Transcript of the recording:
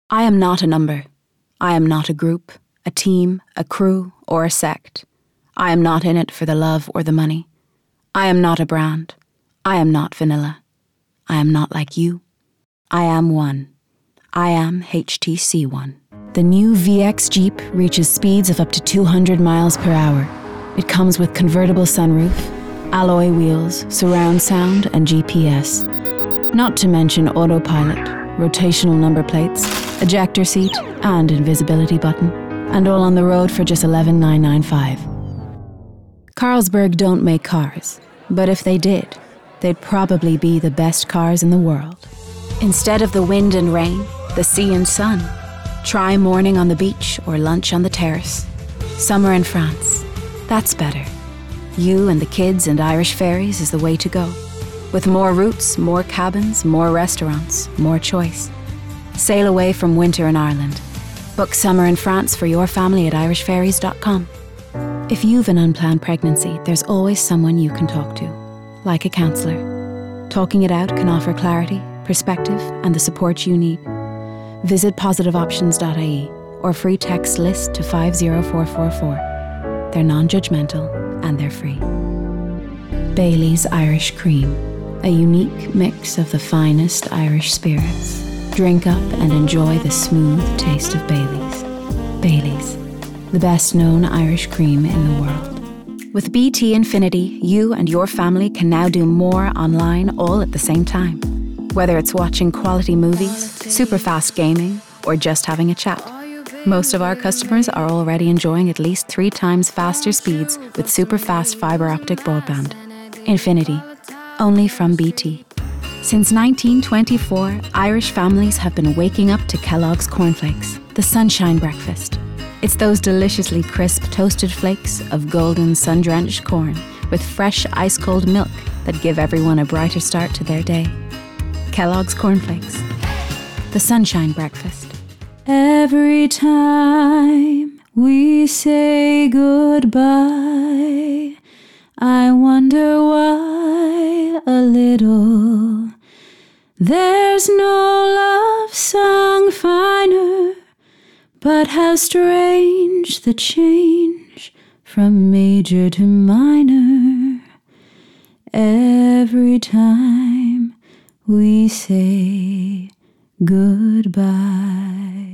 I am not a number. I am not a group, a team, a crew, or a sect. I am not in it for the love or the money. I am not a brand. I am not vanilla. I am not like you. I am one. I am HTC One. The new VX Jeep reaches speeds of up to 200 miles per hour. It comes with convertible sunroof, alloy wheels, surround sound, and GPS. Not to mention autopilot, rotational number plates, ejector seat, and invisibility button. And all on the road for just $11,995. Carlsberg don't make cars, but if they did, they'd probably be the best cars in the world. Instead of the wind and rain, the sea and sun, try morning on the beach or lunch on the terrace. Summer in France, that's better. You and the kids and Irish ferries is the way to go. With more routes, more cabins, more restaurants, more choice. Sail away from winter in Ireland. Book summer in France for your family at irishferries.com. If you've an unplanned pregnancy, there's always someone you can talk to, like a counsellor. Talking it out can offer clarity, perspective, and the support you need. Visit positiveoptions.ie or free text list to 50444. They're non-judgmental and they're free. Bailey's Irish Cream, a unique mix of the finest Irish spirits. Drink up and enjoy the smooth taste of Bailey's. Bailey's, the best known Irish cream in the world. With BT Infinity, you and your family can now do more online all at the same time. Whether it's watching quality movies, super fast gaming, or just having a chat. Most of our customers are already enjoying at least 3 times faster speeds with super fast fibre optic broadband. Infinity, only from BT. Since 1924, Irish families have been waking up to Kellogg's cornflakes, the sunshine breakfast. It's those deliciously crisp toasted flakes of golden sun-drenched corn with fresh ice-cold milk that give everyone a brighter start to their day. Kellogg's cornflakes, the sunshine breakfast. Every time we say goodbye, I wonder why a little. There's no love song finer, but how strange the change from major to minor. Every time we say goodbye.